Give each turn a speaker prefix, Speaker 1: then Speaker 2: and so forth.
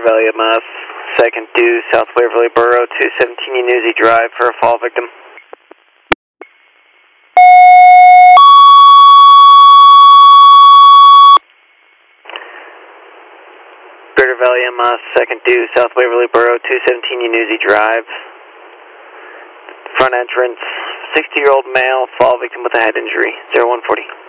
Speaker 1: Valley MS, second due, South Waverly Borough, 217 Newsy Drive for a fall victim. Greater Valley MS, second due, South Waverly Borough, 217 Newsy Drive. Front entrance, 60-year-old male, fall victim with a head injury, 0140.